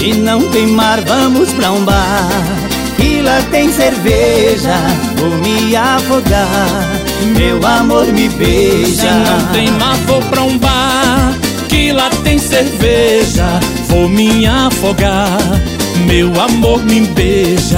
Se não tem mar, vamos pra um bar, que lá tem cerveja, vou me afogar, meu amor me beija. Se não tem mar, vou pra um bar, que lá tem cerveja, vou me afogar, meu amor me beija.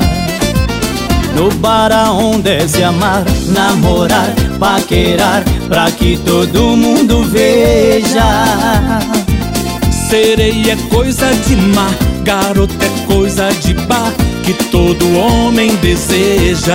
No bar aonde se amar, namorar, paquerar, pra que todo mundo veja. Sereia é coisa de mar, garota é coisa de bar, que todo homem deseja.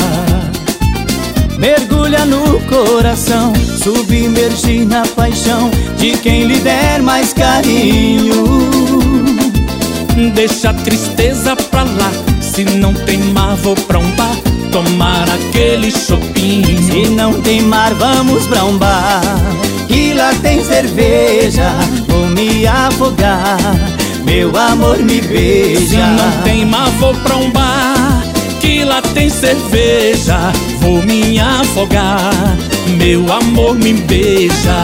Mergulha no coração, submergir na paixão de quem lhe der mais carinho. Deixa a tristeza pra lá, se não tem mar vou pra um bar, tomar aquele chopinho. Se não tem mar, vamos pra um bar, que lá tem cerveja, vou me afogar, meu amor me beija. Se não tem mar, vou pra um bar, que lá tem cerveja, vou me afogar, meu amor me beija.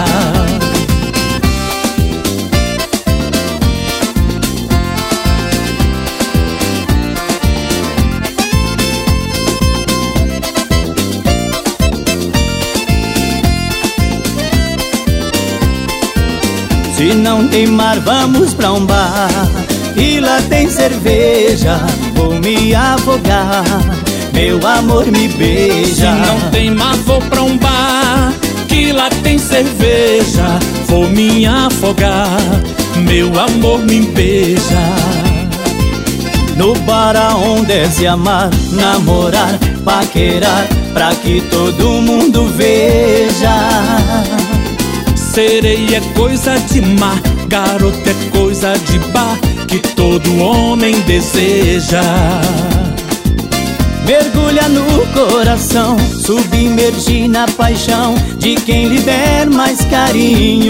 Se não tem mar, vamos pra um bar, e lá tem cerveja, vou me afogar, meu amor me beija. Se não tem mar, vou pra um bar, que lá tem cerveja, vou me afogar, meu amor me beija. No bar aonde se amar, namorar, paquerar, pra que todo mundo veja. Sereia é coisa de mar, garota é coisa de bar, que todo homem deseja. Mergulha no coração, submergir na paixão de quem lhe der mais carinho.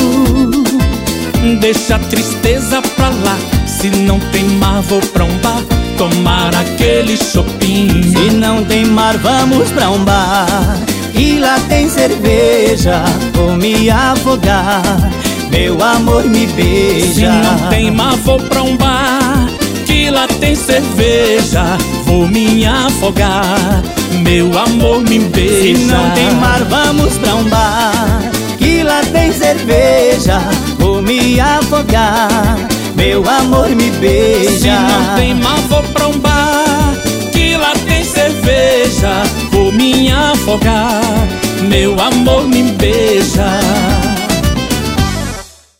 Deixa a tristeza pra lá, se não tem mar vou pra um bar, tomar aquele chopinho. Se não tem mar, vamos pra um bar, e lá tem cerveja, vou me afogar, meu amor me beija. Se não tem mar, vou pra um bar, que lá tem cerveja, vou me afogar, meu amor me beija. Se não tem mar, vamos pra um bar, que lá tem cerveja, vou me afogar, meu amor me beija. Se não tem mar, vou pra um bar, que lá tem cerveja, vou me afogar, meu amor me beija.